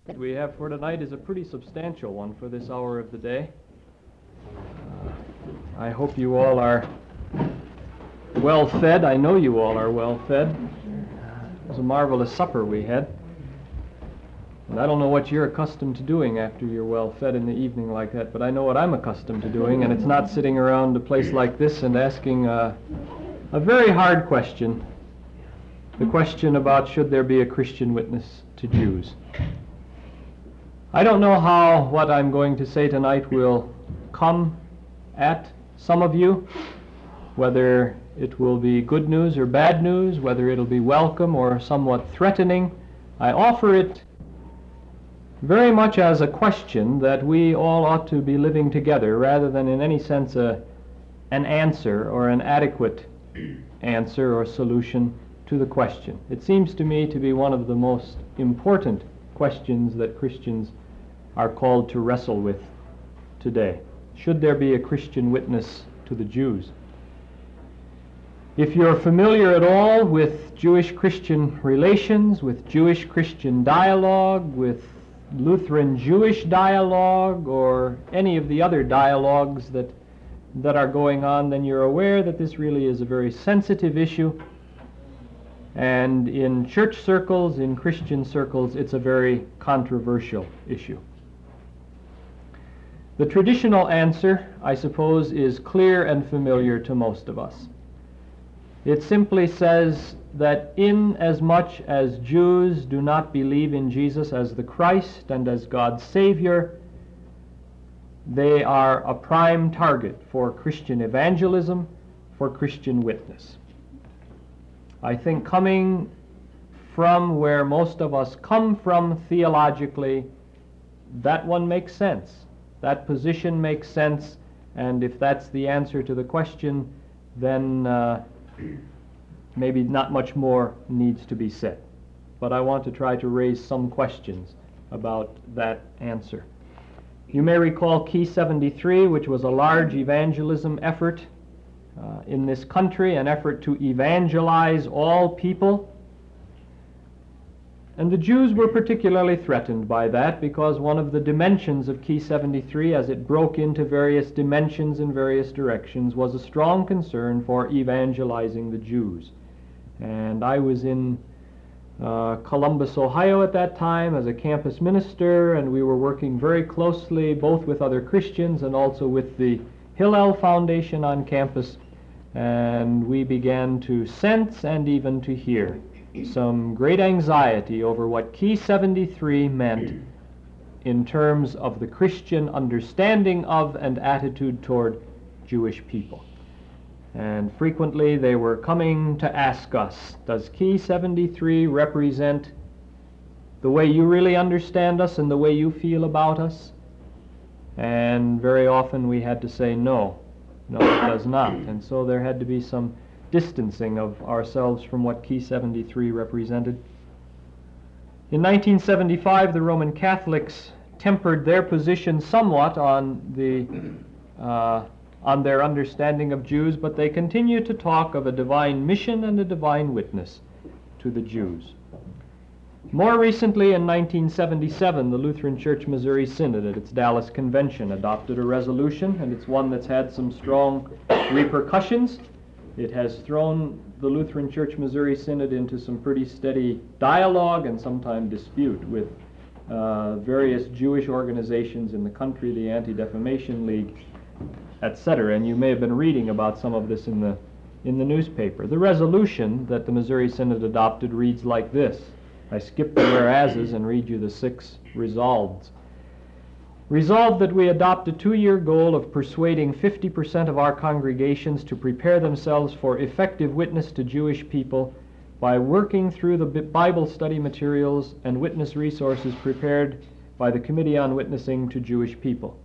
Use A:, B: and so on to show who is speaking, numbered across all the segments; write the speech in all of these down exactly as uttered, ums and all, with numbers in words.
A: we have for tonight is a pretty substantial one for this hour of the day. Uh, I hope you all are well fed. I know you all are well fed. It was a marvelous supper we had. And I don't know what you're accustomed to doing after you're well fed in the evening like that, but I know what I'm accustomed to doing, and it's not sitting around a place like this and asking uh, a very hard question. The question about should there be a Christian witness to Jews. I don't know how what I'm going to say tonight will come at some of you, whether it will be good news or bad news, whether it'll be welcome or somewhat threatening. I offer it very much as a question that we all ought to be living together rather than in any sense a, an answer or an adequate answer or solution to the question. It seems to me to be one of the most important questions that Christians are called to wrestle with today. Should there be a Christian witness to the Jews? If you're familiar at all with Jewish-Christian relations, with Jewish-Christian dialogue, with Lutheran-Jewish dialogue, or any of the other dialogues that, that are going on, then you're aware that this really is a very sensitive issue. And in church circles, in Christian circles, it's a very controversial issue. The traditional answer, I suppose, is clear and familiar to most of us. It simply says that in as much as Jews do not believe in Jesus as the Christ and as God's Savior, they are a prime target for Christian evangelism, for Christian witness. I think coming from where most of us come from theologically, that one makes sense. That position makes sense, and if that's the answer to the question, then uh, maybe not much more needs to be said. But I want to try to raise some questions about that answer. You may recall Key seventy-three, which was a large evangelism effort uh, in this country, an effort to evangelize all people. And the Jews were particularly threatened by that because one of the dimensions of Key seventy-three, as it broke into various dimensions in various directions, was a strong concern for evangelizing the Jews. And I was in uh, Columbus, Ohio at that time as a campus minister, and we were working very closely both with other Christians and also with the Hillel Foundation on campus, and we began to sense and even to hear some great anxiety over what Key seventy-three meant in terms of the Christian understanding of and attitude toward Jewish people. And frequently they were coming to ask us, does Key seventy-three represent the way you really understand us and the way you feel about us? And very often we had to say no, no it does not. And so there had to be some distancing of ourselves from what Key seventy-three represented. In nineteen seventy-five, the Roman Catholics tempered their position somewhat on the uh, on their understanding of Jews, but they continued to talk of a divine mission and a divine witness to the Jews. More recently, in nineteen seventy-seven, the Lutheran Church Missouri Synod at its Dallas Convention adopted a resolution, and it's one that's had some strong repercussions. It has thrown the Lutheran Church Missouri Synod into some pretty steady dialogue and sometimes dispute with uh, various Jewish organizations in the country, the Anti-Defamation League, et cetera. And you may have been reading about some of this in the, in the newspaper. The resolution that the Missouri Synod adopted reads like this. I skip the whereases and read you the six resolveds. Resolved that we adopt a two-year goal of persuading fifty percent of our congregations to prepare themselves for effective witness to Jewish people by working through the Bible study materials and witness resources prepared by the Committee on Witnessing to Jewish People.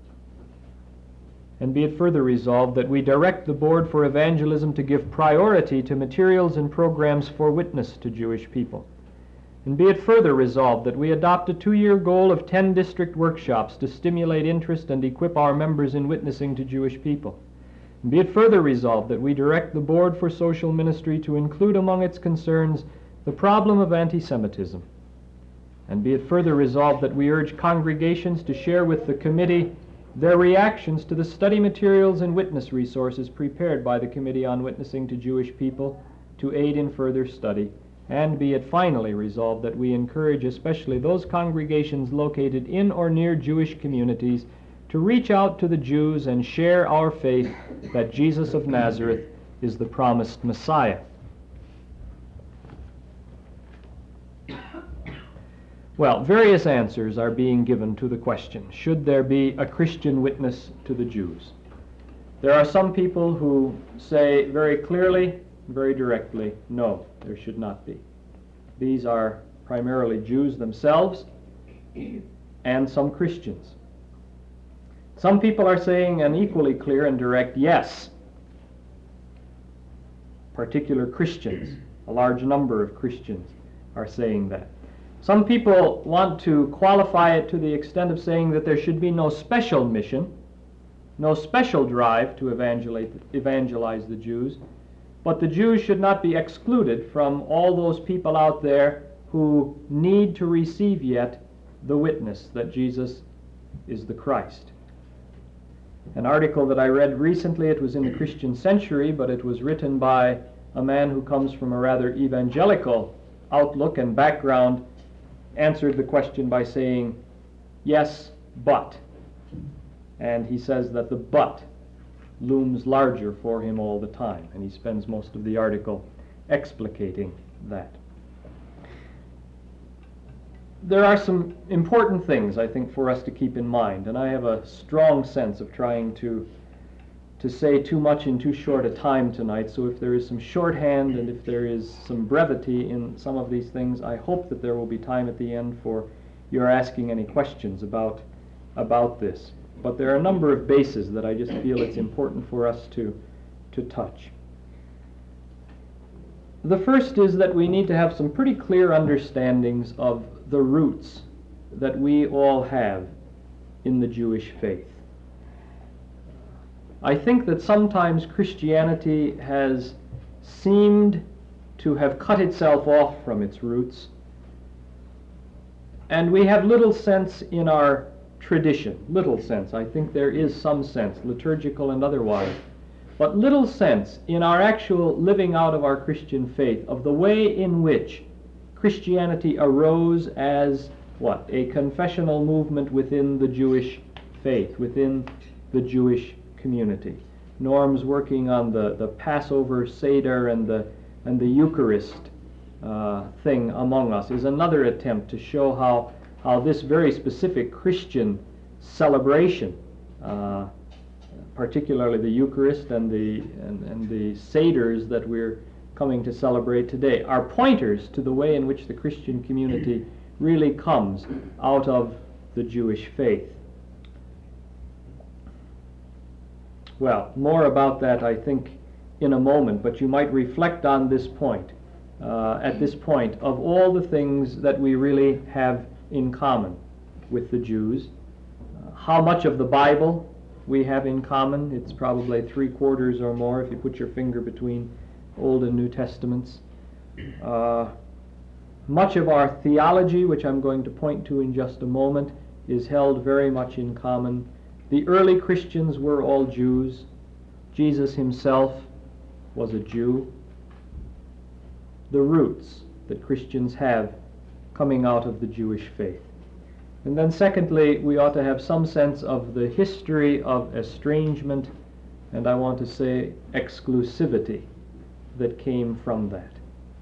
A: And be it further resolved that we direct the Board for Evangelism to give priority to materials and programs for witness to Jewish people. And be it further resolved that we adopt a two-year goal of ten district workshops to stimulate interest and equip our members in witnessing to Jewish people. And be it further resolved that we direct the Board for Social Ministry to include among its concerns the problem of anti-Semitism. And be it further resolved that we urge congregations to share with the committee their reactions to the study materials and witness resources prepared by the Committee on Witnessing to Jewish People to aid in further study. And be it finally resolved that we encourage especially those congregations located in or near Jewish communities to reach out to the Jews and share our faith that Jesus of Nazareth is the promised Messiah. Well, various answers are being given to the question, should there be a Christian witness to the Jews? There are some people who say very clearly, very directly, no, there should not be. These are primarily Jews themselves and some Christians. Some people are saying an equally clear and direct yes. Particular Christians, a large number of Christians are saying that. Some people want to qualify it to the extent of saying that there should be no special mission, no special drive to evangelize, evangelize the Jews, but the Jews should not be excluded from all those people out there who need to receive yet the witness that Jesus is the Christ. An article that I read recently, it was in the Christian Century, but it was written by a man who comes from a rather evangelical outlook and background, answered the question by saying, yes, but. And he says that the but looms larger for him all the time, and he spends most of the article explicating that. There are some important things, I think, for us to keep in mind, and I have a strong sense of trying to to say too much in too short a time tonight, so if there is some shorthand and if there is some brevity in some of these things, I hope that there will be time at the end for your asking any questions about, about this. But there are a number of bases that I just feel it's important for us to, to touch. The first is that we need to have some pretty clear understandings of the roots that we all have in the Jewish faith. I think that sometimes Christianity has seemed to have cut itself off from its roots, and we have little sense in our tradition, little sense. I think there is some sense, liturgical and otherwise, but little sense in our actual living out of our Christian faith of the way in which Christianity arose as what? A confessional movement within the Jewish faith, within the Jewish community. Norm's working on the, the Passover Seder and the, and the Eucharist uh, thing among us is another attempt to show how, how this very specific Christian celebration, uh, particularly the Eucharist and the, and, and the Seders that we're coming to celebrate today, are pointers to the way in which the Christian community really comes out of the Jewish faith. Well, more about that, I think, in a moment, but you might reflect on this point, uh, at this point, of all the things that we really have in common with the Jews. Uh, how much of the Bible we have in common? It's probably three quarters or more if you put your finger between Old and New Testaments. Uh, much of our theology, which I'm going to point to in just a moment, is held very much in common. The early Christians were all Jews. Jesus himself was a Jew. The roots that Christians have coming out of the Jewish faith. And then secondly, we ought to have some sense of the history of estrangement, and I want to say exclusivity, that came from that.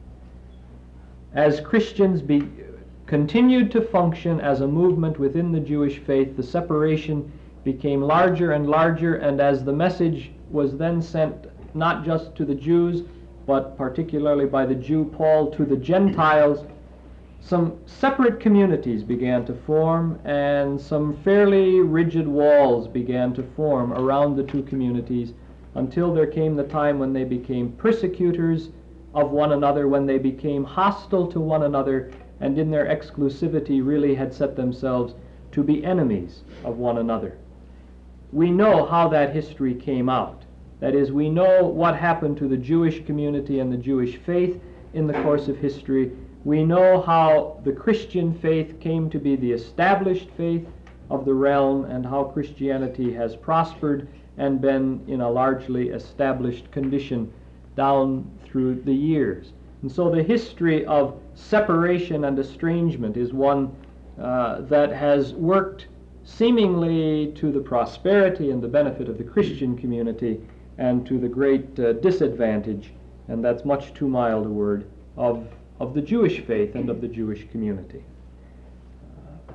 A: As Christians be, continued to function as a movement within the Jewish faith, the separation became larger and larger, and as the message was then sent not just to the Jews, but particularly by the Jew Paul to the Gentiles, some separate communities began to form, and some fairly rigid walls began to form around the two communities until there came the time when they became persecutors of one another, when they became hostile to one another, and in their exclusivity really had set themselves to be enemies of one another. We know how that history came out. That is, we know what happened to the Jewish community and the Jewish faith in the course of history. We know how the Christian faith came to be the established faith of the realm and how Christianity has prospered and been in a largely established condition down through the years. And so the history of separation and estrangement is one uh, that has worked seemingly to the prosperity and the benefit of the Christian community and to the great uh, disadvantage, and that's much too mild a word, of, of the Jewish faith and of the Jewish community. Uh,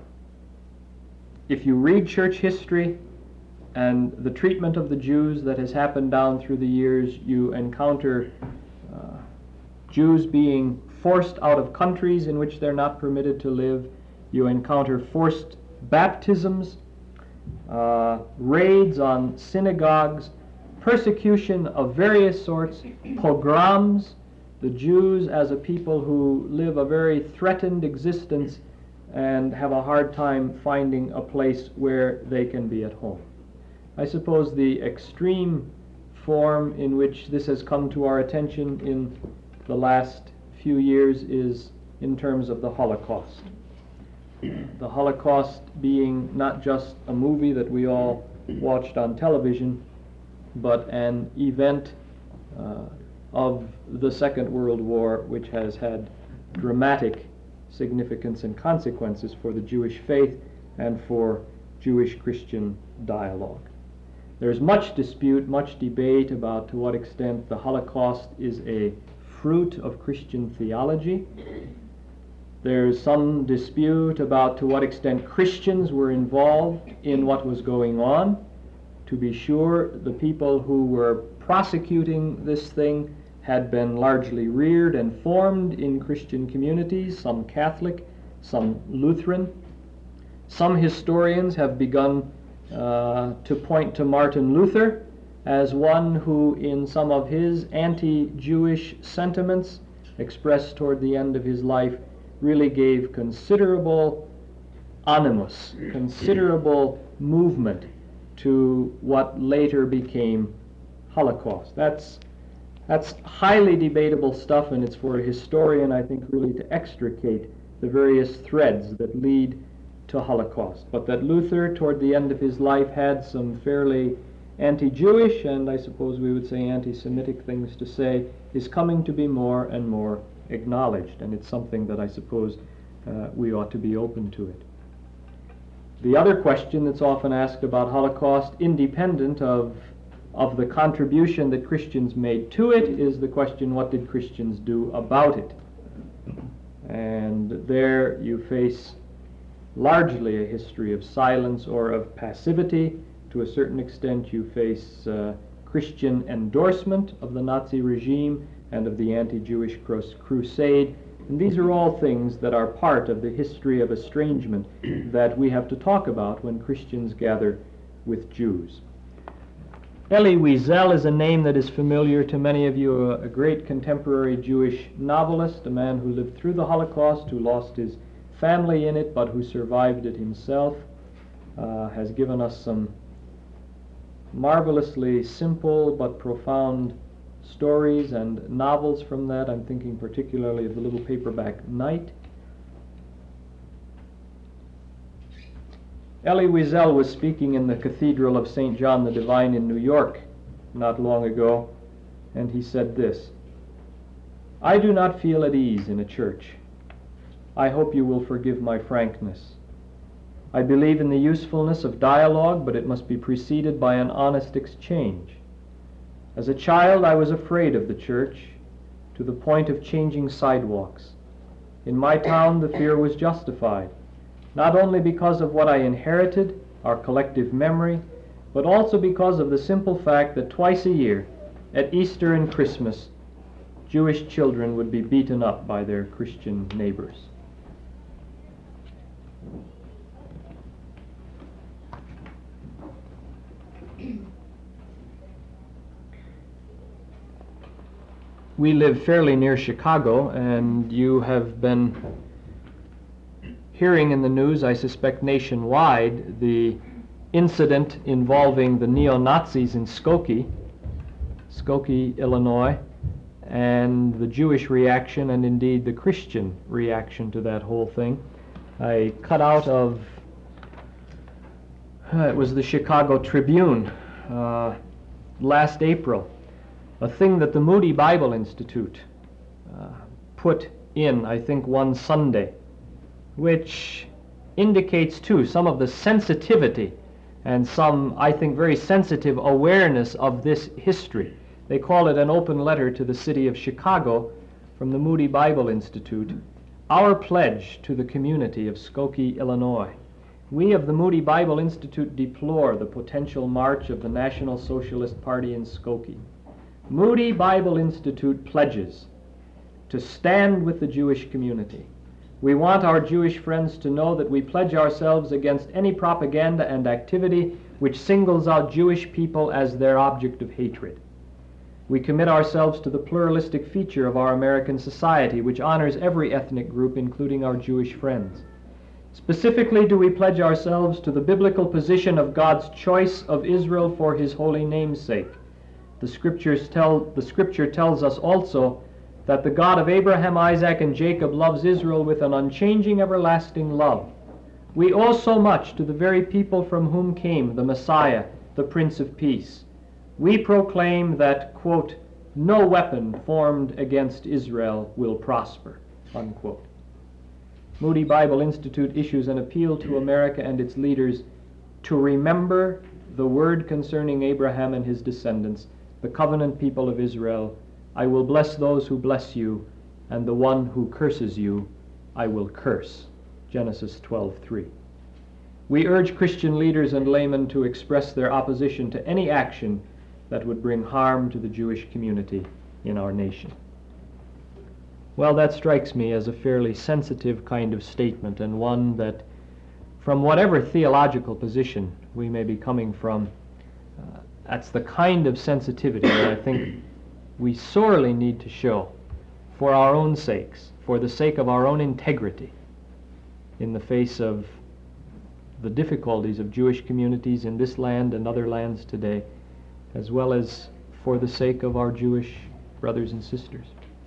A: if you read church history and the treatment of the Jews that has happened down through the years, you encounter uh, Jews being forced out of countries in which they're not permitted to live. You encounter forced baptisms, uh, raids on synagogues, persecution of various sorts, pogroms, the Jews as a people who live a very threatened existence and have a hard time finding a place where they can be at home. I suppose the extreme form in which this has come to our attention in the last few years is in terms of the Holocaust. The Holocaust being not just a movie that we all watched on television, but an event uh, of the Second World War which has had dramatic significance and consequences for the Jewish faith and for Jewish-Christian dialogue. There's much dispute, much debate about to what extent the Holocaust is a fruit of Christian theology. There's some dispute about to what extent Christians were involved in what was going on. To be sure, the people who were prosecuting this thing had been largely reared and formed in Christian communities, some Catholic, some Lutheran. Some historians have begun uh, to point to Martin Luther as one who, in some of his anti-Jewish sentiments expressed toward the end of his life, really gave considerable animus, considerable movement to what later became Holocaust. That's that's highly debatable stuff, and it's for a historian, I think, really to extricate the various threads that lead to Holocaust. But that Luther, toward the end of his life, had some fairly anti-Jewish, and I suppose we would say anti-Semitic things to say, is coming to be more and more acknowledged, and it's something that I suppose uh, we ought to be open to it. The other question that's often asked about Holocaust, independent of, of the contribution that Christians made to it, is the question, what did Christians do about it? And there you face largely a history of silence or of passivity. To a certain extent you face uh, Christian endorsement of the Nazi regime and of the anti-Jewish crusade. And these are all things that are part of the history of estrangement that we have to talk about when Christians gather with Jews. Elie Wiesel is a name that is familiar to many of you, a, a great contemporary Jewish novelist, a man who lived through the Holocaust, who lost his family in it, but who survived it himself, uh, has given us some marvelously simple but profound stories and novels from that. I'm thinking particularly of the little paperback Night. Elie Wiesel was speaking in the Cathedral of Saint John the Divine in New York not long ago, and he said this: "I do not feel at ease in a church. I hope you will forgive my frankness. I believe in the usefulness of dialogue, but it must be preceded by an honest exchange. As a child, I was afraid of the church, to the point of changing sidewalks. In my town, the fear was justified, not only because of what I inherited, our collective memory, but also because of the simple fact that twice a year, at Easter and Christmas, Jewish children would be beaten up by their Christian neighbors." We live fairly near Chicago, and you have been hearing in the news, I suspect nationwide, the incident involving the neo-Nazis in Skokie, Skokie, Illinois, and the Jewish reaction, and indeed the Christian reaction to that whole thing. I cut out of, uh, it was the Chicago Tribune uh, last April, a thing that the Moody Bible Institute uh, put in, I think, one Sunday, which indicates, too, some of the sensitivity and some, I think, very sensitive awareness of this history. They call it an open letter to the city of Chicago from the Moody Bible Institute, our pledge to the community of Skokie, Illinois. We of the Moody Bible Institute deplore the potential march of the National Socialist Party in Skokie. Moody Bible Institute pledges to stand with the Jewish community. We want our Jewish friends to know that we pledge ourselves against any propaganda and activity which singles out Jewish people as their object of hatred. We commit ourselves to the pluralistic feature of our American society, which honors every ethnic group, including our Jewish friends. Specifically, do we pledge ourselves to the biblical position of God's choice of Israel for his holy name's sake. The scriptures tell, the scripture tells us also that the God of Abraham, Isaac, and Jacob loves Israel with an unchanging, everlasting love. We owe so much to the very people from whom came the Messiah, the Prince of Peace. We proclaim that, quote, no weapon formed against Israel will prosper, unquote. Moody Bible Institute issues an appeal to America and its leaders to remember the word concerning Abraham and his descendants, the covenant people of Israel. I will bless those who bless you, and the one who curses you I will curse. Genesis twelve three. We urge Christian leaders and laymen to express their opposition to any action that would bring harm to the Jewish community in our nation. Well, that strikes me as a fairly sensitive kind of statement, and one that, from whatever theological position we may be coming from, uh, that's the kind of sensitivity that I think we sorely need to show for our own sakes, for the sake of our own integrity, in the face of the difficulties of Jewish communities in this land and other lands today, as well as for the sake of our Jewish brothers and sisters.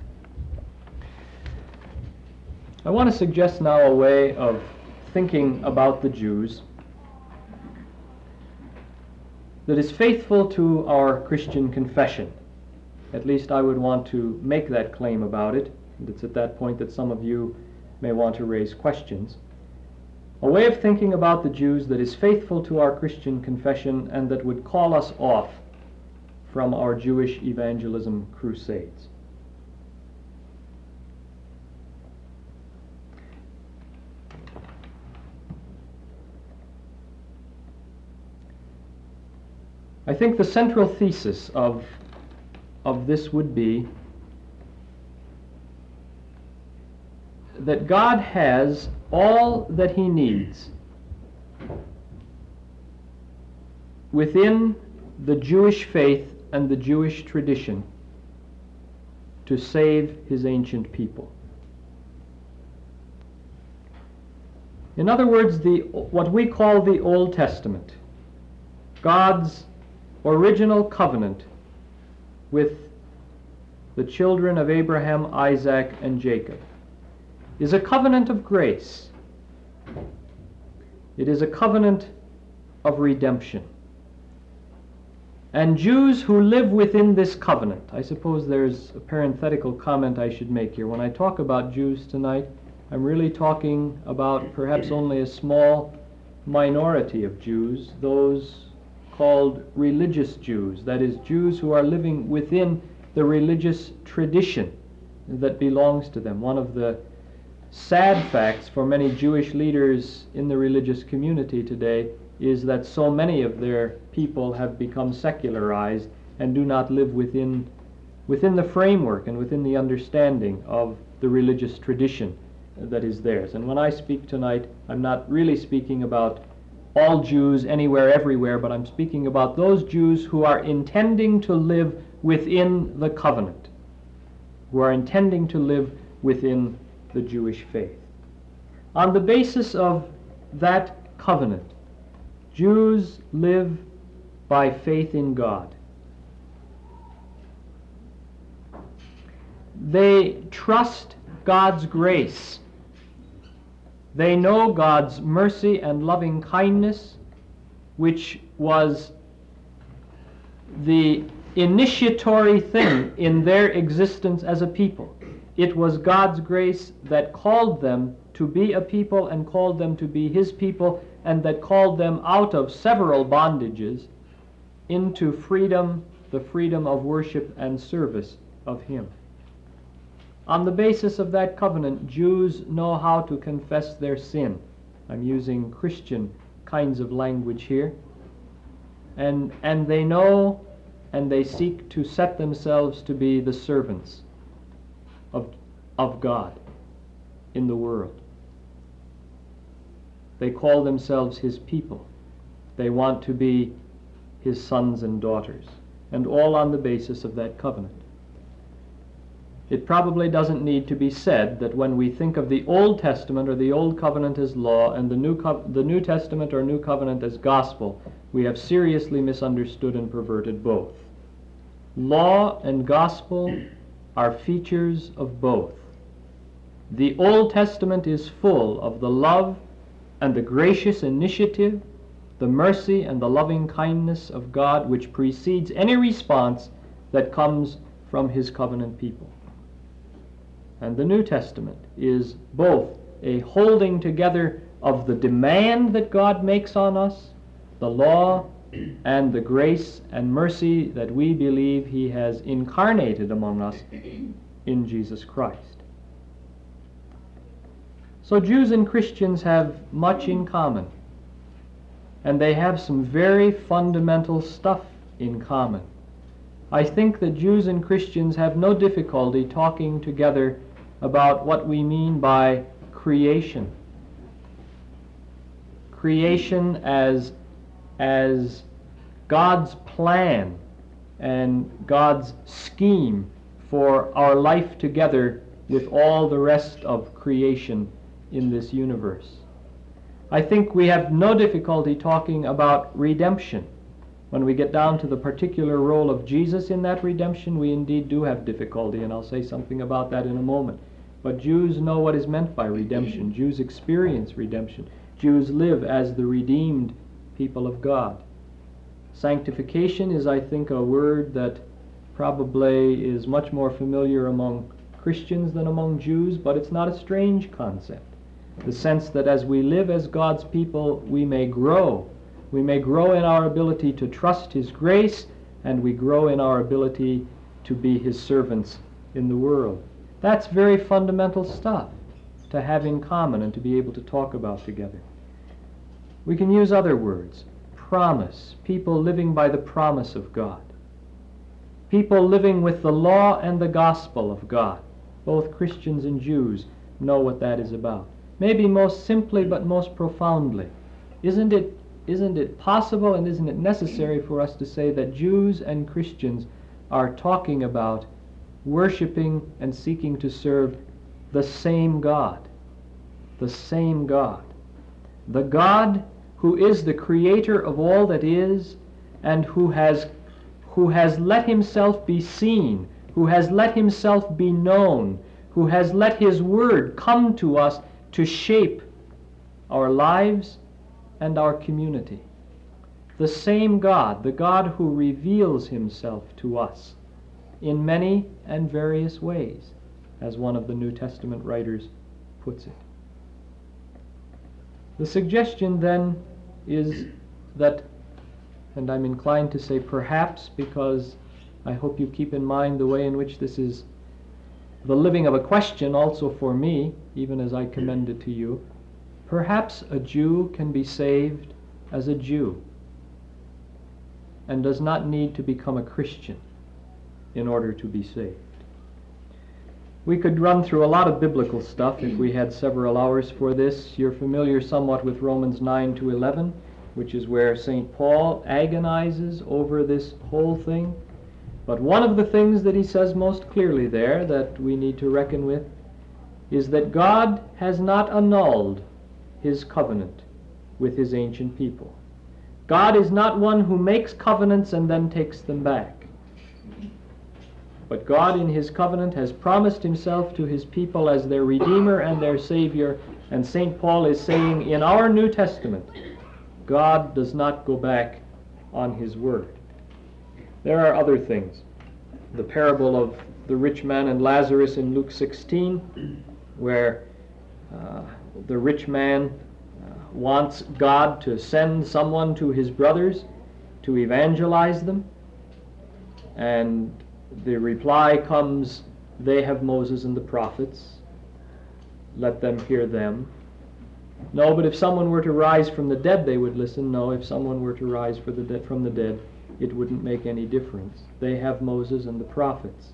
A: I want to suggest now a way of thinking about the Jews that is faithful to our Christian confession. At least I would want to make that claim about it, and it's at that point that some of you may want to raise questions. A way of thinking about the Jews that is faithful to our Christian confession and that would call us off from our Jewish evangelism crusades. I think the central thesis of, of this would be that God has all that he needs within the Jewish faith and the Jewish tradition to save his ancient people. In other words, the what we call the Old Testament, God's original covenant with the children of Abraham, Isaac, and Jacob, is a covenant of grace. It is a covenant of redemption. And Jews who live within this covenant, I suppose there's a parenthetical comment I should make here. When I talk about Jews tonight, I'm really talking about perhaps only a small minority of Jews, those called religious Jews, that is, Jews who are living within the religious tradition that belongs to them. One of the sad facts for many Jewish leaders in the religious community today is that so many of their people have become secularized and do not live within, within the framework and within the understanding of the religious tradition that is theirs. And when I speak tonight, I'm not really speaking about all Jews anywhere, everywhere, but I'm speaking about those Jews who are intending to live within the covenant, who are intending to live within the Jewish faith. On the basis of that covenant, Jews live by faith in God. They trust God's grace. They know God's mercy and loving kindness, which was the initiatory thing in their existence as a people. It was God's grace that called them to be a people and called them to be His people, and that called them out of several bondages into freedom, the freedom of worship and service of Him. On the basis of that covenant, Jews know how to confess their sin. I'm using Christian kinds of language here. And, and they know and they seek to set themselves to be the servants of, of God in the world. They call themselves His people. They want to be His sons and daughters, and all on the basis of that covenant. It probably doesn't need to be said that when we think of the Old Testament or the Old Covenant as law and the New, Co- the New Testament or New Covenant as gospel, we have seriously misunderstood and perverted both. Law and gospel are features of both. The Old Testament is full of the love and the gracious initiative, the mercy and the loving kindness of God, which precedes any response that comes from His covenant people. And the New Testament is both a holding together of the demand that God makes on us, the law, and the grace and mercy that we believe He has incarnated among us in Jesus Christ. So Jews and Christians have much in common, and they have some very fundamental stuff in common. I think that Jews and Christians have no difficulty talking together about what we mean by creation. Creation as, as God's plan and God's scheme for our life together with all the rest of creation in this universe. I think we have no difficulty talking about redemption. When we get down to the particular role of Jesus in that redemption, we indeed do have difficulty, and I'll say something about that in a moment. But Jews know what is meant by redemption. Jews experience redemption. Jews live as the redeemed people of God. Sanctification is, I think, a word that probably is much more familiar among Christians than among Jews, but it's not a strange concept. The sense that as we live as God's people, we may grow. We may grow in our ability to trust His grace, and we grow in our ability to be His servants in the world. That's very fundamental stuff to have in common and to be able to talk about together. We can use other words. Promise. People living by the promise of God. People living with the law and the gospel of God. Both Christians and Jews know what that is about. Maybe most simply but most profoundly. Isn't it, isn't it possible and isn't it necessary for us to say that Jews and Christians are talking about worshiping and seeking to serve the same God? The same God. The God who is the creator of all that is, and who has, who has let Himself be seen, who has let Himself be known, who has let His word come to us to shape our lives and our community. The same God, the God who reveals Himself to us in many and various ways, as one of the New Testament writers puts it. The suggestion then is that, and I'm inclined to say perhaps, because I hope you keep in mind the way in which this is the living of a question also for me, even as I commend it to you, perhaps a Jew can be saved as a Jew and does not need to become a Christian in order to be saved. We could run through a lot of biblical stuff if we had several hours for this. You're familiar somewhat with Romans nine to eleven, which is where Saint Paul agonizes over this whole thing. But one of the things that he says most clearly there that we need to reckon with is that God has not annulled His covenant with His ancient people. God is not one who makes covenants and then takes them back. But God in his covenant has promised himself to his people as their Redeemer and their Savior, and Saint Paul is saying in our New Testament, God does not go back on his word. There are other things. The parable of the rich man and Lazarus in Luke sixteen, where uh, the rich man uh, wants God to send someone to his brothers to evangelize them, and the reply comes, they have Moses and the prophets, let them hear them. No, but if someone were to rise from the dead, they would listen. No, if someone were to rise for the de- from the dead, it wouldn't make any difference. They have Moses and the prophets.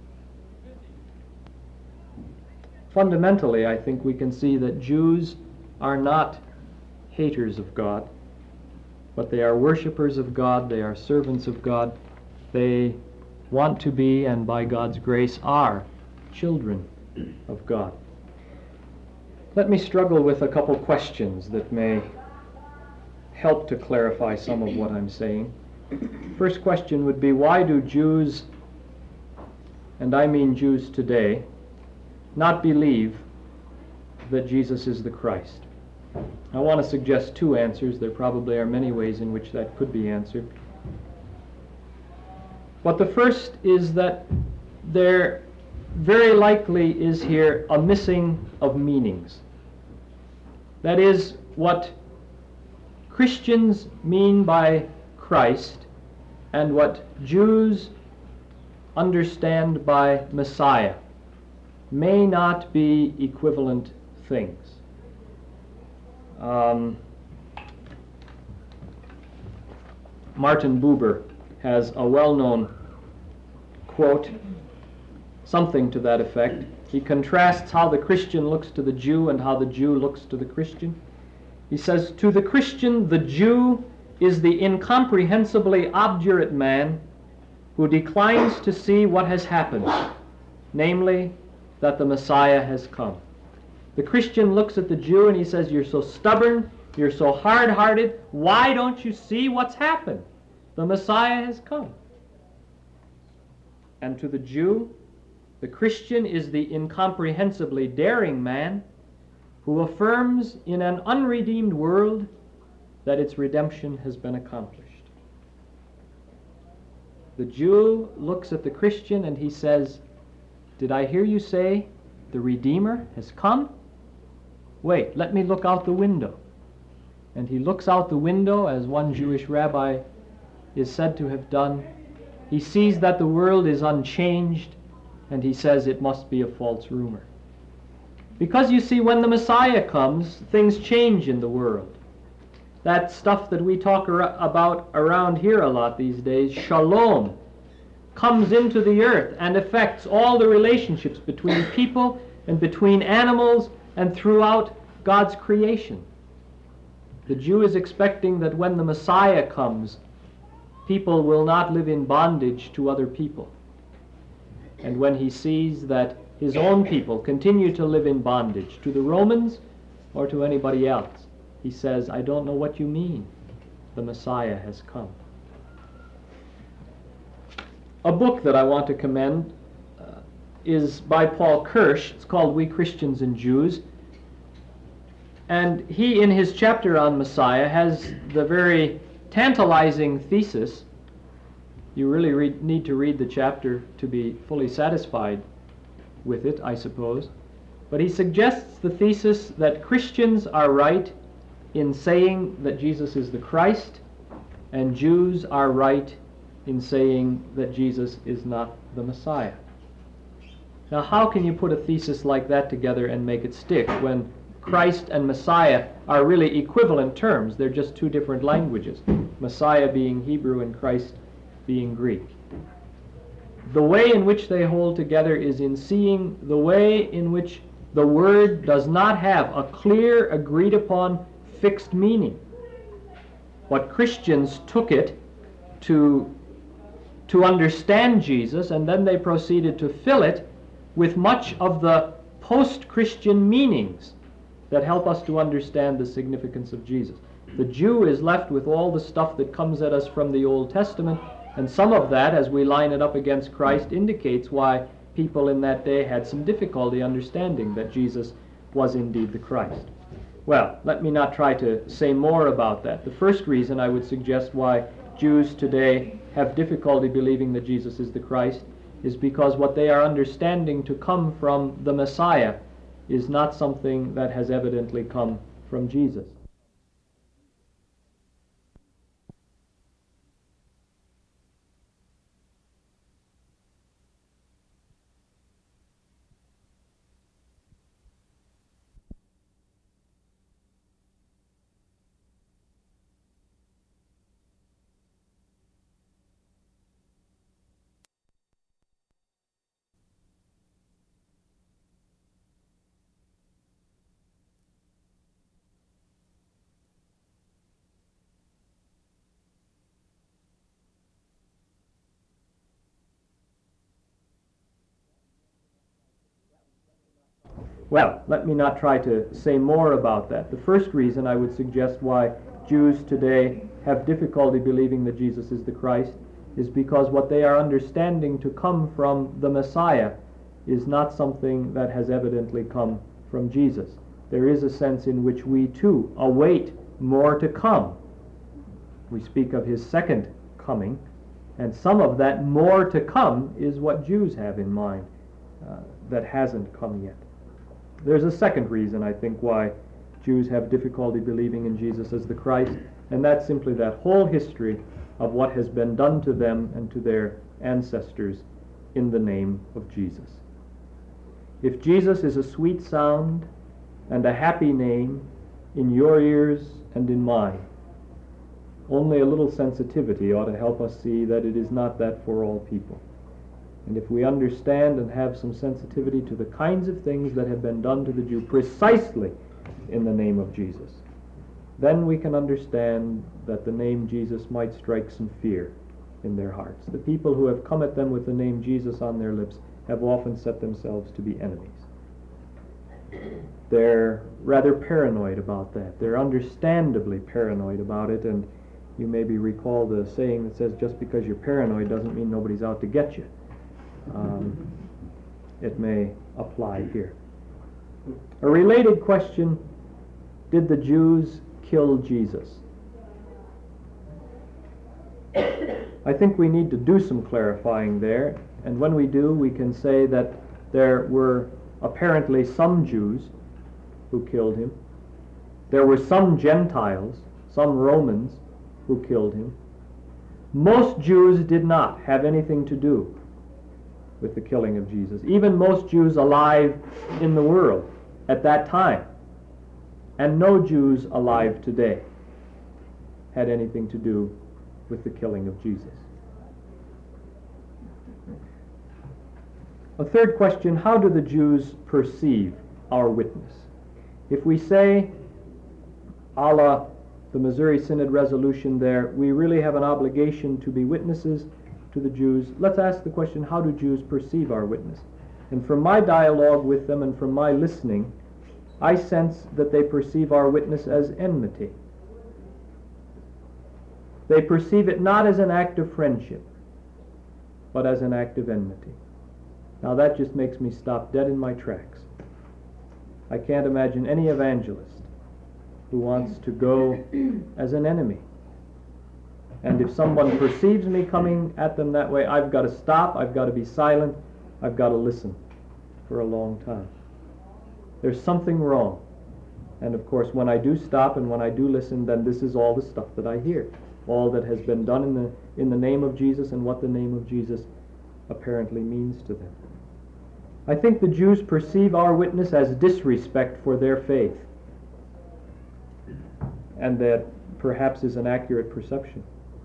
A: Fundamentally, I think we can see that Jews are not haters of God, but they are worshipers of God, they are servants of God. They want to be, and by God's grace are, children of God. Let me struggle with a couple questions that may help to clarify some of what I'm saying. First question would be, why do Jews, and I mean Jews today, not believe that Jesus is the Christ? I want to suggest two answers. There probably are many ways in which that could be answered. But the first is that there very likely is here a missing of meanings. That is, what Christians mean by Christ and what Jews understand by Messiah may not be equivalent things. Um, Martin Buber has a well-known quote, something to that effect. He contrasts how the Christian looks to the Jew and how the Jew looks to the Christian. He says, to the Christian, the Jew is the incomprehensibly obdurate man who declines to see what has happened, namely, that the Messiah has come. The Christian looks at the Jew and he says, you're so stubborn, you're so hard-hearted, why don't you see what's happened? The Messiah has come. And to the Jew, the Christian is the incomprehensibly daring man who affirms in an unredeemed world that its redemption has been accomplished. The Jew looks at the Christian and he says, did I hear you say the Redeemer has come? Wait, let me look out the window. And he looks out the window, as one Jewish rabbi is said to have done. He sees that the world is unchanged, and he says it must be a false rumor. Because you see, when the Messiah comes, things change in the world. That stuff that we talk ar- about around here a lot these days, shalom, comes into the earth and affects all the relationships between people and between animals and throughout God's creation. The Jew is expecting that when the Messiah comes, people will not live in bondage to other people. And when he sees that his own people continue to live in bondage to the Romans or to anybody else, he says, I don't know what you mean. The Messiah has come. A book that I want to commend uh, is by Paul Kirsch. It's called We Christians and Jews. And he, in his chapter on Messiah, has the very tantalizing thesis. You really read, need to read the chapter to be fully satisfied with it, I suppose. But he suggests the thesis that Christians are right in saying that Jesus is the Christ, and Jews are right in saying that Jesus is not the Messiah. Now, how can you put a thesis like that together and make it stick when Christ and Messiah are really equivalent terms? They're just two different languages, Messiah being Hebrew and Christ being Greek. The way in which they hold together is in seeing the way in which the word does not have a clear, agreed upon, fixed meaning. What Christians took it to, to understand Jesus, and then they proceeded to fill it with much of the post-Christian meanings that help us to understand the significance of Jesus. The Jew is left with all the stuff that comes at us from the Old Testament, And some of that, as we line it up against Christ, indicates why people in that day had some difficulty understanding that Jesus was indeed the Christ. Well, let me not try to say more about that. The first reason I would suggest why Jews today have difficulty believing that Jesus is the Christ is because what they are understanding to come from the Messiah is not something that has evidently come from Jesus. Well, let me not try to say more about that. The first reason I would suggest why Jews today have difficulty believing that Jesus is the Christ is because what they are understanding to come from the Messiah is not something that has evidently come from Jesus. There is a sense in which we too await more to come. We speak of his second coming, and some of that more to come is what Jews have in mind uh, that hasn't come yet. There's a second reason, I think, why Jews have difficulty believing in Jesus as the Christ, and that's simply that whole history of what has been done to them and to their ancestors in the name of Jesus. If Jesus is a sweet sound and a happy name in your ears and in mine, only a little sensitivity ought to help us see that it is not that for all people. And if we understand and have some sensitivity to the kinds of things that have been done to the Jew precisely in the name of Jesus, then we can understand that the name Jesus might strike some fear in their hearts. The people who have come at them with the name Jesus on their lips have often set themselves to be enemies. They're rather paranoid about that. They're understandably paranoid about it, and you maybe recall the saying that says just because you're paranoid doesn't mean nobody's out to get you. Um, it may apply here. A related question: did the Jews kill Jesus? I think we need to do some clarifying there, and when we do, we can say that there were apparently some Jews who killed him. There were some Gentiles, some Romans, who killed him. Most Jews did not have anything to do with the killing of Jesus. Even most Jews alive in the world at that time, and no Jews alive today, had anything to do with the killing of Jesus. A third question: how do the Jews perceive our witness? If we say, a la the Missouri Synod resolution there, we really have an obligation to be witnesses to the Jews, let's ask the question, how do Jews perceive our witness? And from my dialogue with them and from my listening, I sense that they perceive our witness as enmity. They perceive it not as an act of friendship, but as an act of enmity. Now that just makes me stop dead in my tracks. I can't imagine any evangelist who wants to go as an enemy. And if someone perceives me coming at them that way, I've got to stop, I've got to be silent, I've got to listen for a long time. There's something wrong. And of course, when I do stop and when I do listen, then this is all the stuff that I hear. All that has been done in the, in the name of Jesus and what the name of Jesus apparently means to them. I think the Jews perceive our witness as disrespect for their faith. And that perhaps is an accurate perception.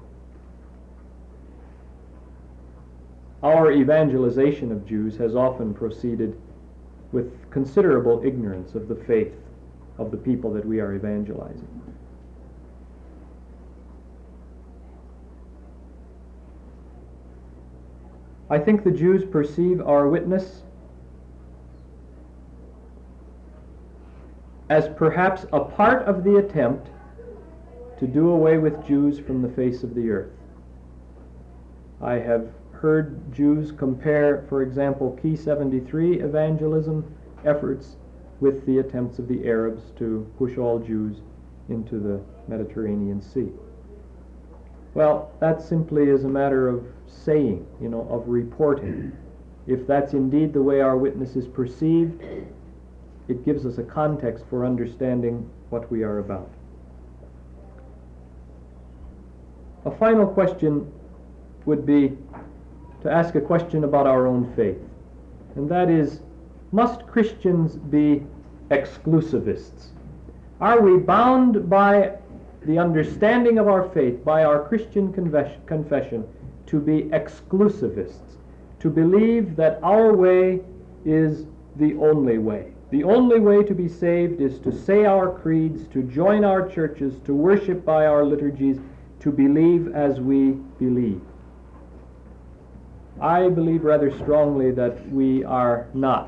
A: Our evangelization of Jews has often proceeded with considerable ignorance of the faith of the people that we are evangelizing. I think the Jews perceive our witness as perhaps a part of the attempt to do away with Jews from the face of the earth. I have heard Jews compare, for example, Key seventy-three evangelism efforts with the attempts of the Arabs to push all Jews into the Mediterranean Sea. Well, that simply is a matter of saying, you know, of reporting. If that's indeed the way our witness is perceived, it gives us a context for understanding what we are about. A final question would be to ask a question about our own faith, and that is, must Christians be exclusivists? Are we bound by the understanding of our faith, by our Christian confession, to be exclusivists, to believe that our way is the only way? The only way to be saved is to say our creeds, to join our churches, to worship by our liturgies, to believe as we believe. I believe rather strongly that we are not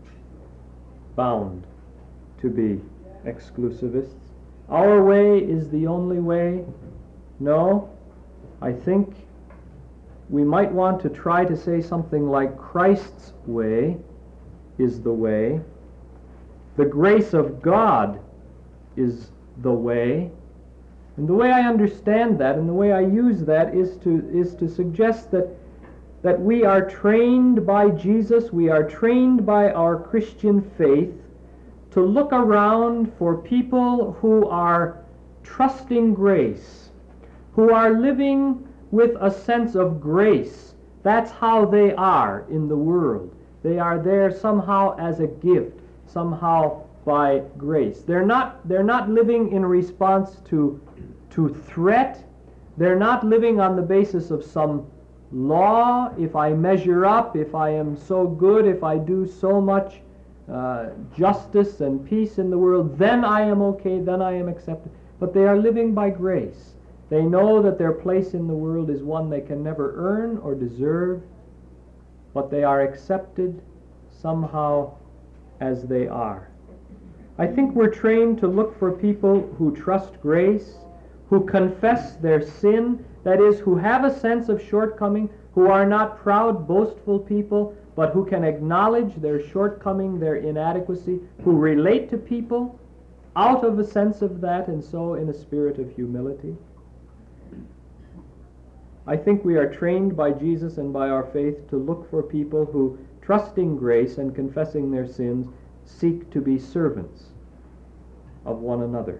A: bound to be exclusivists. Our way is the only way. No, I think we might want to try to say something like Christ's way is the way. The grace of God is the way. And the way I understand that and the way I use that is to is to suggest that that we are trained by Jesus, we are trained by our Christian faith to look around for people who are trusting grace, who are living with a sense of grace. That's how they are in the world. They are there somehow as a gift, somehow by grace. They're not, they're not living in response to, to threat. They're not living on the basis of some law. If I measure up, if I am so good, if I do so much uh, justice and peace in the world, then I am okay, then I am accepted. But they are living by grace. They know that their place in the world is one they can never earn or deserve, but they are accepted somehow as they are. I think we're trained to look for people who trust grace, who confess their sin, that is, who have a sense of shortcoming, who are not proud, boastful people, but who can acknowledge their shortcoming, their inadequacy, who relate to people out of a sense of that, and so in a spirit of humility. I think we are trained by Jesus and by our faith to look for people who, trusting grace and confessing their sins, seek to be servants of one another.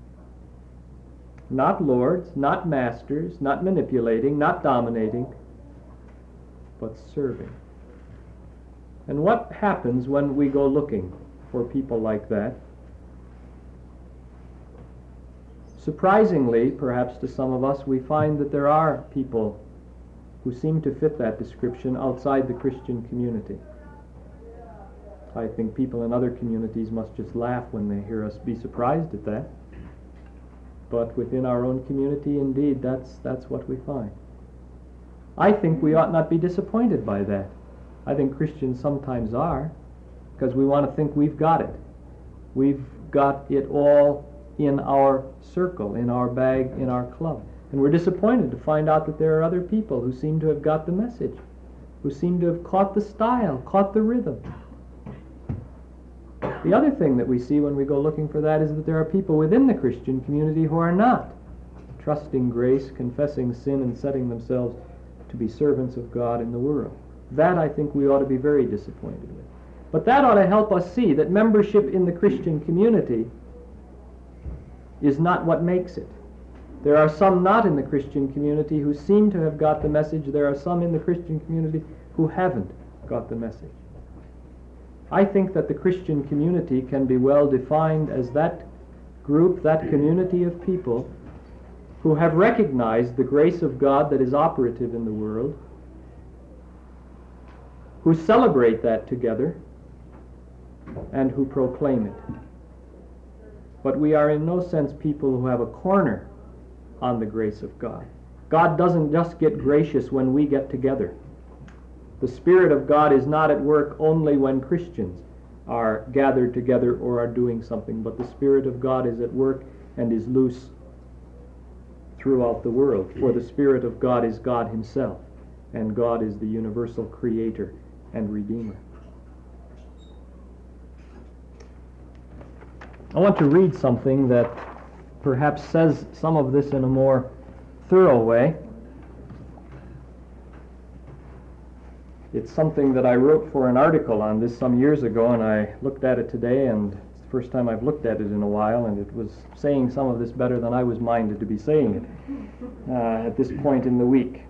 A: Not lords, not masters, not manipulating, not dominating, but serving. And what happens when we go looking for people like that? Surprisingly, perhaps to some of us, we find that there are people who seem to fit that description outside the Christian community. I think people in other communities must just laugh when they hear us be surprised at that. But within our own community, indeed, that's that's what we find. I think we ought not be disappointed by that. I think Christians sometimes are, because we want to think we've got it. We've got it all in our circle, in our bag, in our club. And we're disappointed to find out that there are other people who seem to have got the message, who seem to have caught the style, caught the rhythm. The other thing that we see when we go looking for that is that there are people within the Christian community who are not trusting grace, confessing sin, and setting themselves to be servants of God in the world. That I think we ought to be very disappointed with. But that ought to help us see that membership in the Christian community is not what makes it. There are some not in the Christian community who seem to have got the message. There are some in the Christian community who haven't got the message. I think that the Christian community can be well defined as that group, that community of people who have recognized the grace of God that is operative in the world, who celebrate that together, and who proclaim it. But we are in no sense people who have a corner on the grace of God. God doesn't just get gracious when we get together. The Spirit of God is not at work only when Christians are gathered together or are doing something, but the Spirit of God is at work and is loose throughout the world, for the Spirit of God is God Himself. and God is the universal creator and redeemer. I want to read something that perhaps says some of this in a more thorough way. It's something that I wrote for an article on this some years ago, and I looked at it today, and it's the first time I've looked at it in a while, and it was saying some of this better than I was minded to be saying it uh, at this point in the week.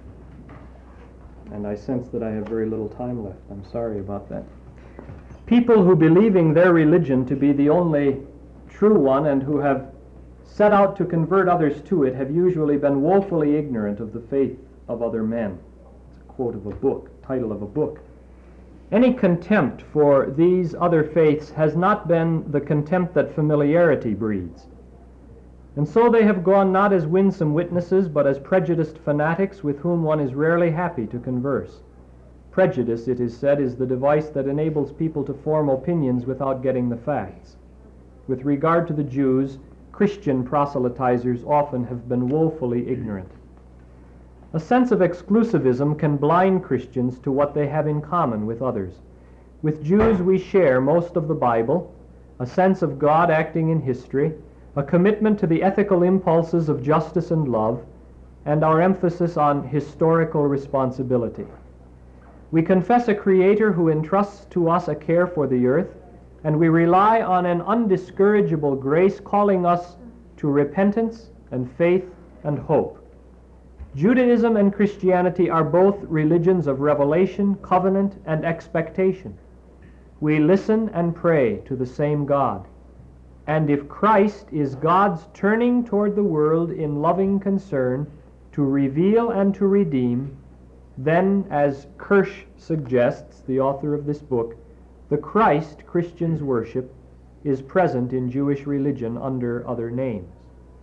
A: And I sense that I have very little time left. I'm sorry about that. People who, believing their religion to be the only true one and who have set out to convert others to it, have usually been woefully ignorant of the faith of other men. It's a quote of a book, title of a book. Any contempt for these other faiths has not been the contempt that familiarity breeds. And so they have gone not as winsome witnesses, but as prejudiced fanatics with whom one is rarely happy to converse. Prejudice, it is said, is the device that enables people to form opinions without getting the facts. With regard to the Jews, Christian proselytizers often have been woefully ignorant. A sense of exclusivism can blind Christians to what they have in common with others. With Jews we share most of the Bible, a sense of God acting in history, a commitment to the ethical impulses of justice and love, and our emphasis on historical responsibility. We confess a Creator who entrusts to us a care for the earth, and we rely on an undiscourageable grace calling us to repentance and faith and hope. Judaism and Christianity are both religions of revelation, covenant, and expectation. We listen and pray to the same God. And if Christ is God's turning toward the world in loving concern to reveal and to redeem, then, as Kirsch suggests, the author of this book, the Christ Christians worship is present in Jewish religion under other names.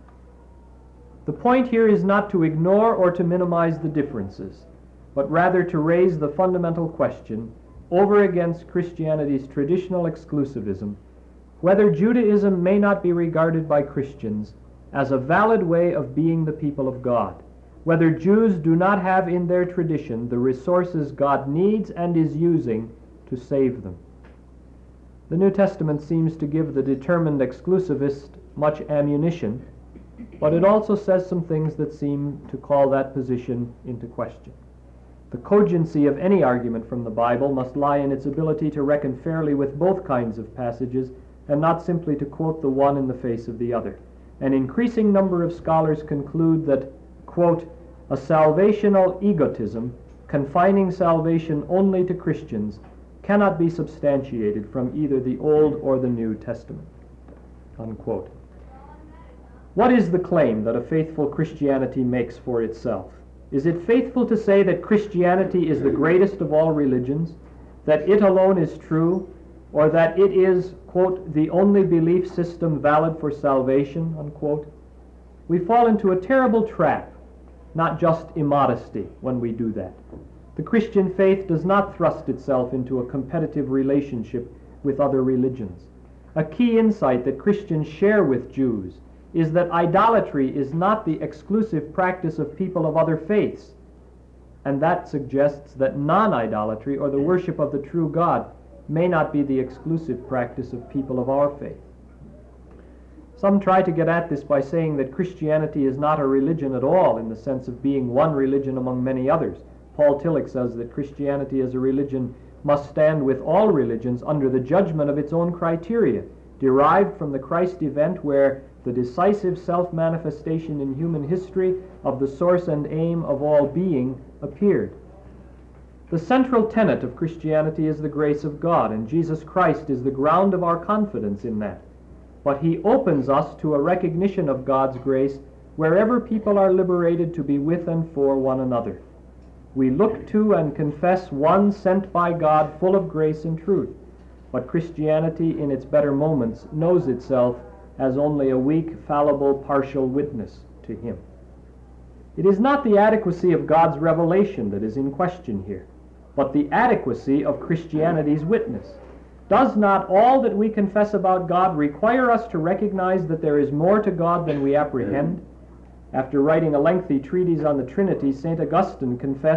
A: The point here is not to ignore or to minimize the differences, but rather to raise the fundamental question, over against Christianity's traditional exclusivism, whether Judaism may not be regarded by Christians as a valid way of being the people of God, whether Jews do not have in their tradition the resources God needs and is using to save them. The New Testament seems to give the determined exclusivist much ammunition, but it also says some things that seem to call that position into question. The cogency of any argument from the Bible must lie in its ability to reckon fairly with both kinds of passages and not simply to quote the one in the face of the other. An increasing number of scholars conclude that, quote, a salvational egotism confining salvation only to Christians cannot be substantiated from either the Old or the New Testament, unquote. What is the claim that a faithful Christianity makes for itself? Is it faithful to say that Christianity is the greatest of all religions, that it alone is true, or that it is, quote, the only belief system valid for salvation, unquote? We fall into a terrible trap, not just immodesty, when we do that. The Christian faith does not thrust itself into a competitive relationship with other religions. A key insight that Christians share with Jews is that idolatry is not the exclusive practice of people of other faiths, and that suggests that non-idolatry or the worship of the true God may not be the exclusive practice of people of our faith. Some try to get at this by saying that Christianity is not a religion at all in the sense of being one religion among many others. Paul Tillich says that Christianity as a religion must stand with all religions under the judgment of its own criteria, derived from the Christ event where the decisive self-manifestation in human history of the source and aim of all being appeared. The central tenet of Christianity is the grace of God, and Jesus Christ is the ground of our confidence in that. But he opens us to a recognition of God's grace wherever people are liberated to be with and for one another. We look to and confess one sent by God full of grace and truth, but Christianity in its better moments knows itself as only a weak, fallible, partial witness to him. It is not the adequacy of God's revelation that is in question here, but the adequacy of Christianity's witness. Does not all that we confess about God require us to recognize that there is more to God than we apprehend? After writing a lengthy treatise on the Trinity, Saint Augustine confessed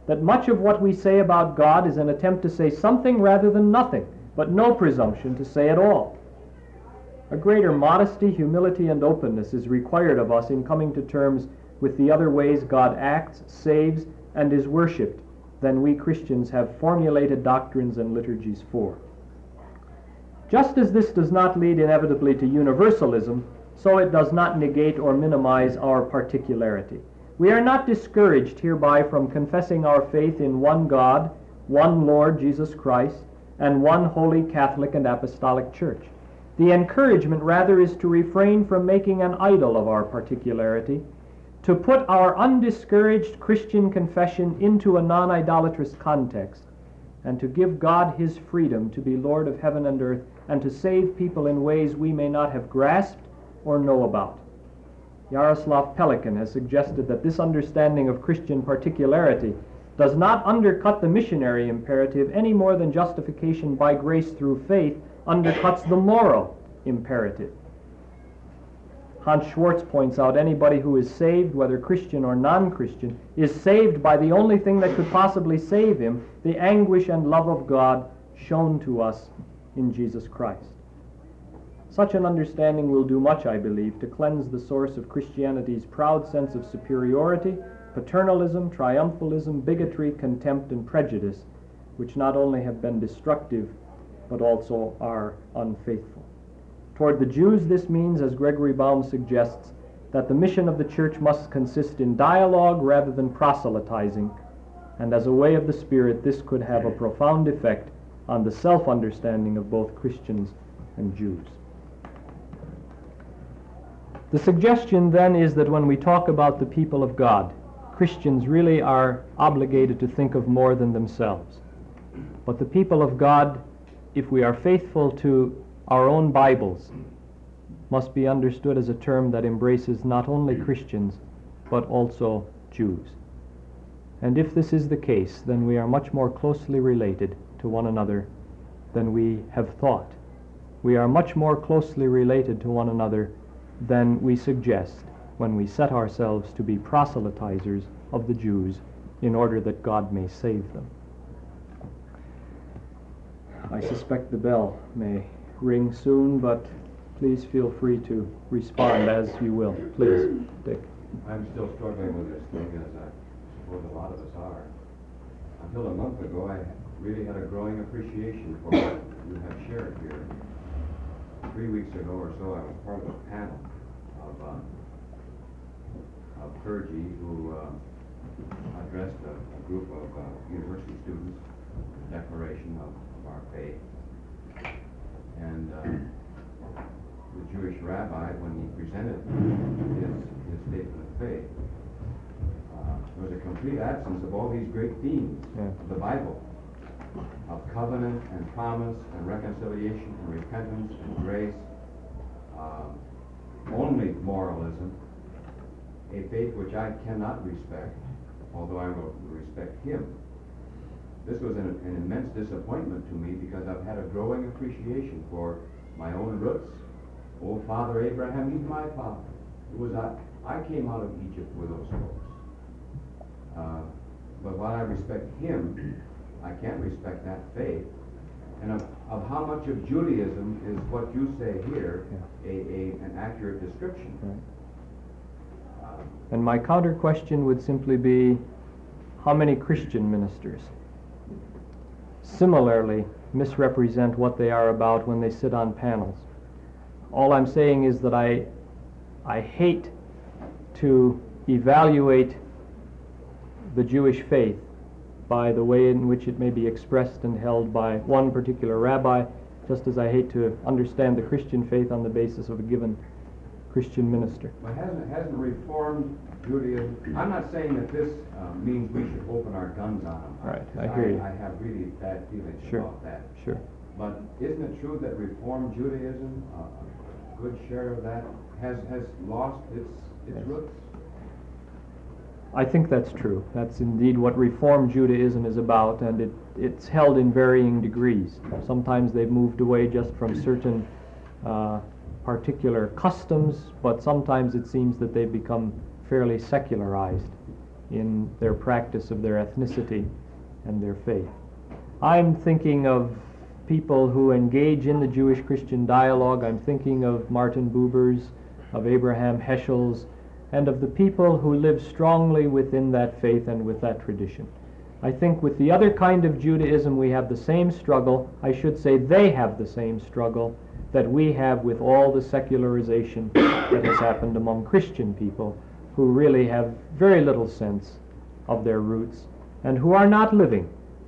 A: that much of what we say about God is an attempt to say something rather than nothing, but no presumption to say at all. A greater modesty, humility, and openness is required of us in coming to terms with the other ways God acts, saves, and is worshipped than we Christians have formulated doctrines and liturgies for. Just as this does not lead inevitably to universalism, so it does not negate or minimize our particularity. We are not discouraged hereby from confessing our faith in one God, one Lord Jesus Christ, and one holy Catholic and Apostolic Church. The encouragement rather is to refrain from making an idol of our particularity, to put our undiscouraged Christian confession into a non-idolatrous context, and to give God his freedom to be Lord of heaven and earth, and to save people in ways we may not have grasped or know about. Yaroslav Pelikan has suggested that this understanding of Christian particularity does not undercut the missionary imperative any more than justification by grace through faith undercuts the moral imperative. Hans Schwartz points out anybody who is saved, whether Christian or non-Christian, is saved by the only thing that could possibly save him, the anguish and love of God shown to us in Jesus Christ. Such an understanding will do much, I believe, to cleanse the source of Christianity's proud sense of superiority, paternalism, triumphalism, bigotry, contempt, and prejudice, which not only have been destructive, but also are unfaithful. Toward the Jews, this means, as Gregory Baum suggests, that the mission of the church must consist in dialogue rather than proselytizing, and as a way of the Spirit, this could have a profound effect on the self-understanding of both Christians and Jews. The suggestion then is that when we talk about the people of God, Christians really are obligated to think of more than themselves. But the people of God, if we are faithful to our own Bibles, must be understood as a term that embraces not only Christians, but also Jews. And if this is the case, then we are much more closely related to one another than we have thought. We are much more closely related to one another than we suggest when we set ourselves to be proselytizers of the Jews in order that God may save them. I suspect the bell may ring soon, but please feel free to respond as you will. Please, Dick.
B: I'm still struggling with this thing, as I suppose a lot of us are. Until a month ago, I really had a growing appreciation for what you have shared here. Three weeks ago or so, I was part of a panel of, uh, of clergy who uh, addressed a, a group of uh, university students, the declaration of, of our faith. And uh, the Jewish rabbi, when he presented his, his statement of faith, uh, there was a complete absence of all these great themes yeah. of the Bible, of covenant and promise and reconciliation and repentance and grace, uh, only moralism, a faith which I cannot respect, although I will respect him. This was an, an immense disappointment to me because I've had a growing appreciation for my own roots. Oh, Father Abraham, he's my father. It was I, I came out of Egypt with those folks. Uh, but while I respect him, I can't respect that faith. And of, of how much of Judaism is what you say here yeah. a, a, an accurate description.
A: Right. Uh, and my counter question would simply be, how many Christian ministers similarly misrepresent what they are about when they sit on panels? All I'm saying is that I, I hate to evaluate the Jewish faith by the way in which it may be expressed and held by one particular rabbi, just as I hate to understand the Christian faith on the basis of a given Christian minister.
B: But hasn't, hasn't Reformed Judaism, I'm not saying that this uh, means we should open our guns on them.
A: Right, I hear
B: I,
A: you.
B: I have really bad feelings
A: sure.
B: about that.
A: Sure.
B: But isn't it true that Reformed Judaism, uh, a good share of that, has, has lost its, its yes. roots?
A: I think that's true. That's indeed what Reformed Judaism is about, and it, it's held in varying degrees. Sometimes they've moved away just from certain uh, particular customs, but sometimes it seems that they've become fairly secularized in their practice of their ethnicity and their faith. I'm thinking of people who engage in the Jewish-Christian dialogue. I'm thinking of Martin Buber's, of Abraham Heschel's, and of the people who live strongly within that faith and with that tradition. I think with the other kind of Judaism we have the same struggle. I should say they have the same struggle that we have with all the secularization that has happened among Christian people, who really have very little sense of their roots and who are not living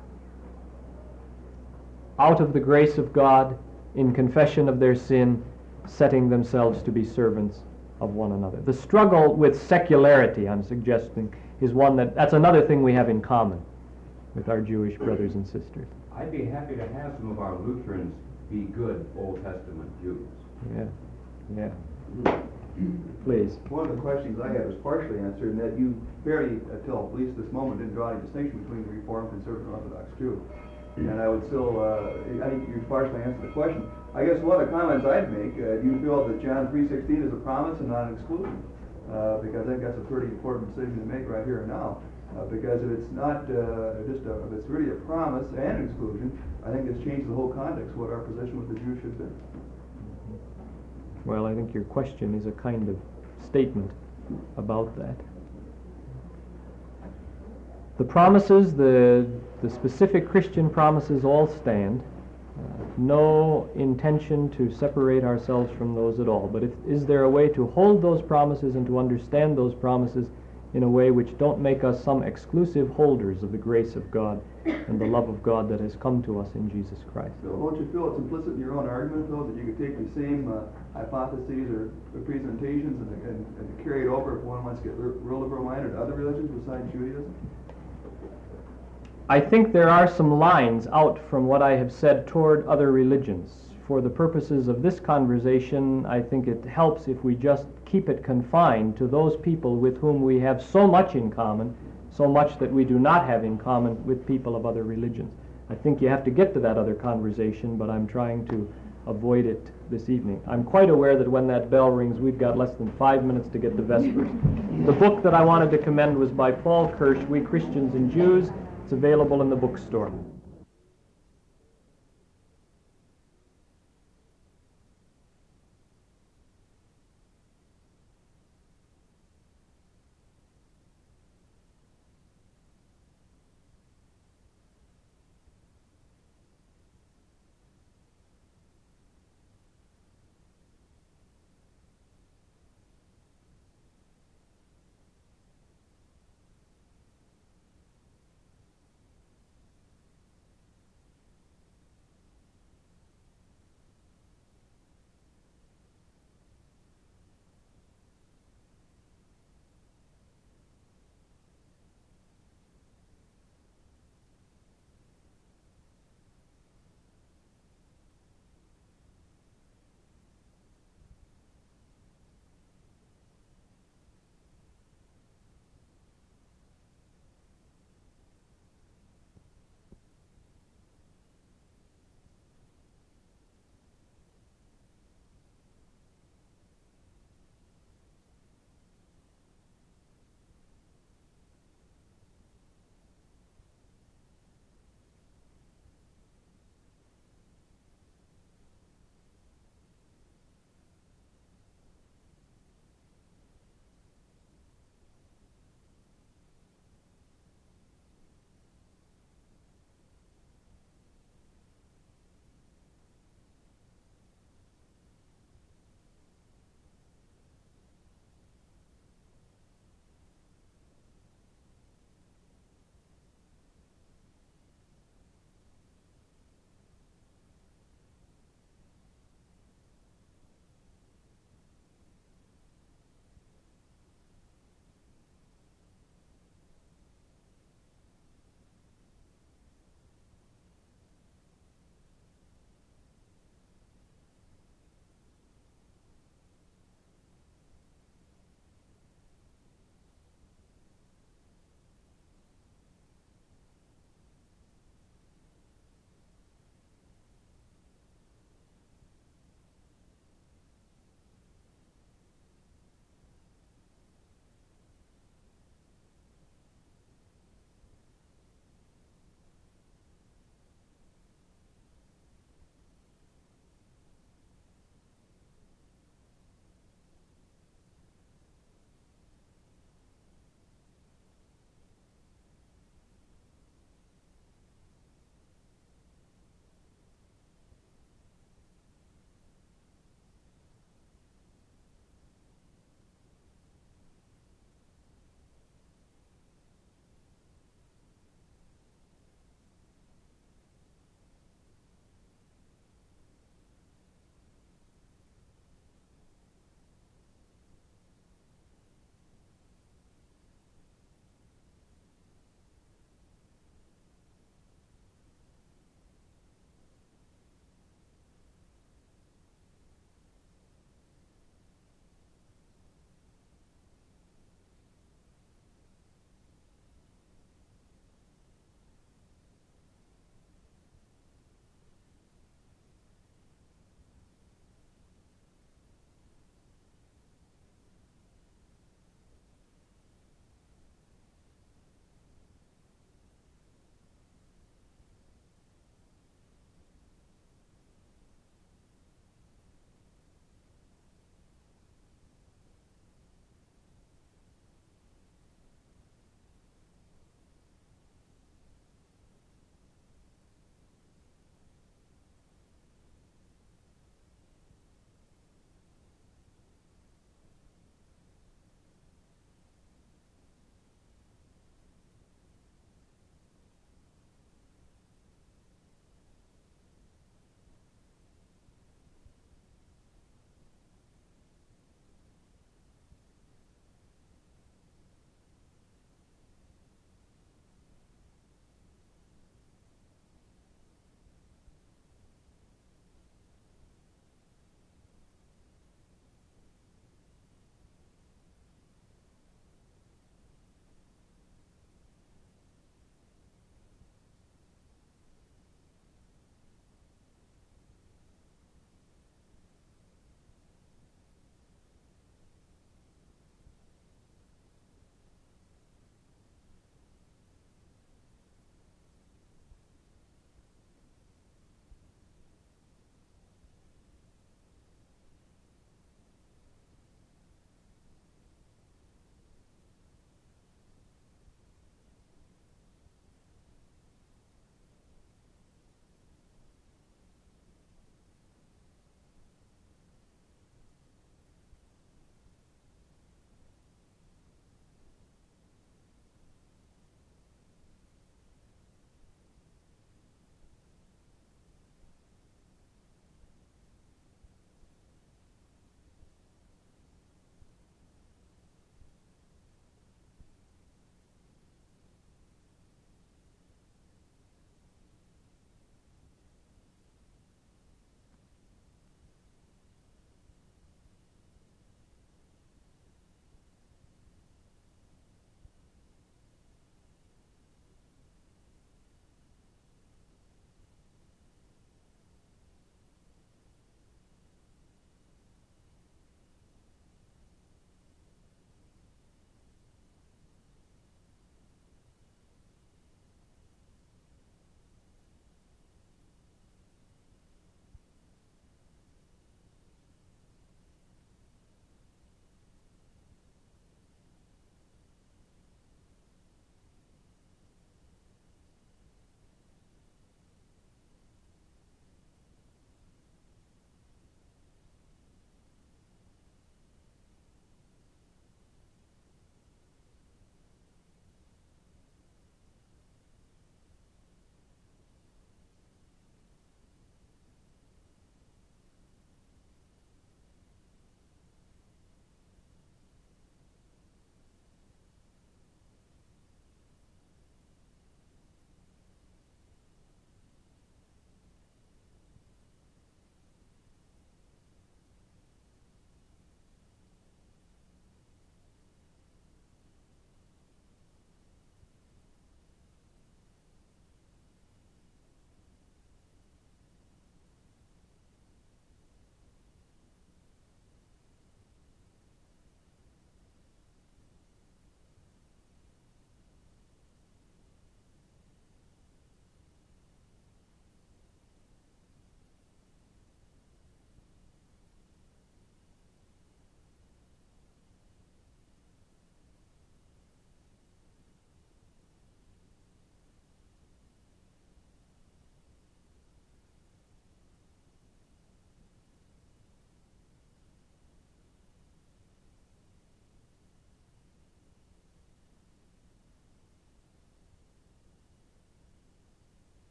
A: out of the grace of God in confession of their sin, setting themselves to be servants of one another. The struggle with secularity, I'm suggesting, is one that, that's another thing we have in common with our Jewish brothers and sisters.
B: I'd be happy to have some of our Lutherans be good Old Testament Jews.
A: Yeah, yeah. Please.
C: One of the questions I had was partially answered, in that you barely, until at least this moment, didn't draw any distinction between the Reformed, Conservative, and Orthodox Jew. And I would still, uh, I think you partially answered the question. I guess one of the comments I'd make, uh, do you feel that John three sixteen is a promise and not an exclusion? Uh, because I think that's a pretty important decision to make right here and now. Uh, because if it's not uh, just a, if it's really a promise and an exclusion, I think it's changed the whole context of what our position with the Jews should be.
A: Well, I think your question is a kind of statement about that. The promises, the, the specific Christian promises all stand. Uh, no intention to separate ourselves from those at all. But if, is there a way to hold those promises and to understand those promises in a way which don't make us some exclusive holders of the grace of God and the love of God that has come to us in Jesus Christ?
C: So don't you feel it's implicit in your own argument, though, that you could take the same uh, hypotheses or presentations and, and, and carry it over if one wants to get real liberal-minded to other religions besides Judaism?
A: I think there are some lines out from what I have said toward other religions. For the purposes of this conversation, I think it helps if we just keep it confined to those people with whom we have so much in common, so much that we do not have in common with people of other religions. I think you have to get to that other conversation, but I'm trying to avoid it this evening. I'm quite aware that when that bell rings, we've got less than five minutes to get to Vespers. The book that I wanted to commend was by Paul Kirsch, We Christians and Jews. It's available in the bookstore.